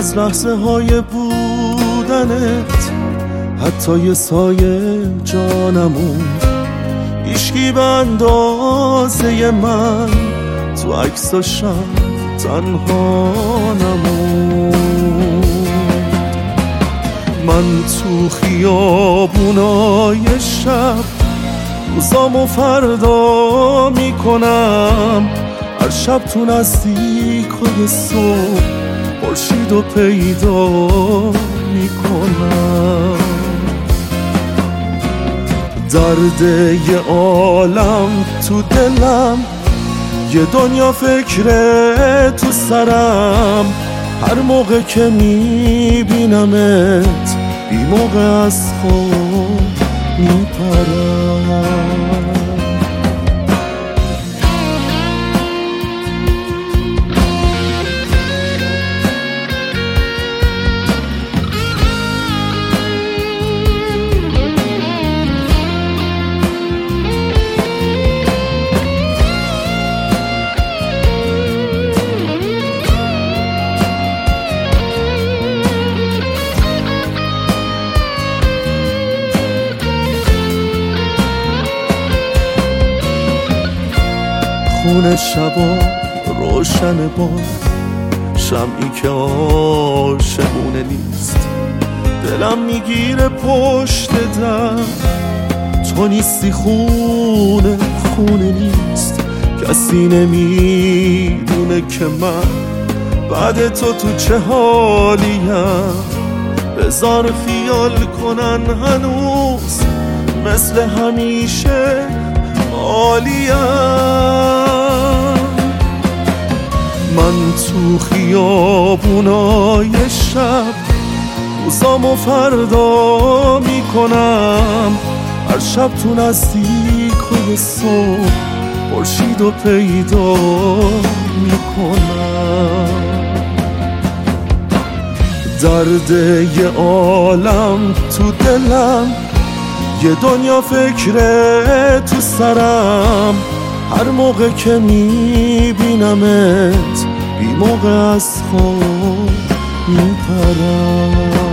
از لحظه های بودنت حتی یه سایه جانمون، هیچکی به اندازه من تو عکس و شب تنها نمون. من تو خیابونای شب روزامو فردا میکنم، هر شب تو نزدیکای صبح خورشیدو پیدا میکنم. درد یه عالم تو دلم، یه دنیا فکره تو سرم، هر موقع که میبینمت بی موقع از خود میپرم. خونه شبا روشن با شمعی که عاشقونه نیست، دلم میگیره پشت در، تو نیستی خونه نیست. کسی نمیدونه که من بعد تو چه حالیم، بذار خیال کنن هنوز مثل همیشه عالیم. من تو خیابونای شب روزامو فردا میکنم، هر شب تو نزدیکای صبح خورشیدو پیدا میکنم. درد یه عالم تو دلم، یه دنیا فکره تو سرم، هر موقع که میبینمت بی موقع از خود میپرم.